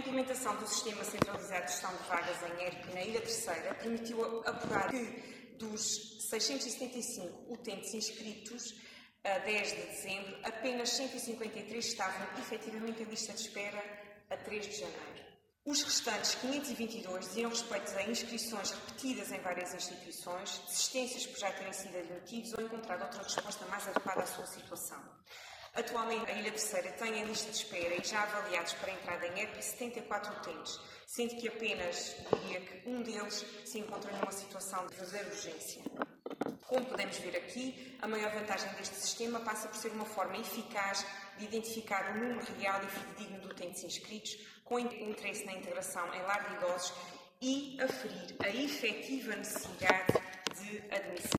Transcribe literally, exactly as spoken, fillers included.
implementação do Sistema Centralizado de Gestão de Vagas em E R P na Ilha Terceira permitiu apurar que dos seiscentos e setenta e cinco utentes inscritos a dez de dezembro, apenas cento e cinquenta e três estavam efetivamente em lista de espera a três de janeiro. Os restantes quinhentos e vinte e dois diziam respeito a inscrições repetidas em várias instituições, desistências por já terem sido admitidos ou encontrar outra resposta mais adequada à sua situação. Atualmente, a Ilha Terceira tem em lista de espera e já avaliados para a entrada em E R P setenta e quatro utentes, sendo que apenas, diria que um deles se encontra numa situação de verdadeira urgência. Como podemos ver aqui, a maior vantagem deste sistema passa por ser uma forma eficaz de identificar o número real e fidedigno de utentes inscritos, com interesse na integração em lar de idosos e aferir a efetiva necessidade de admissão.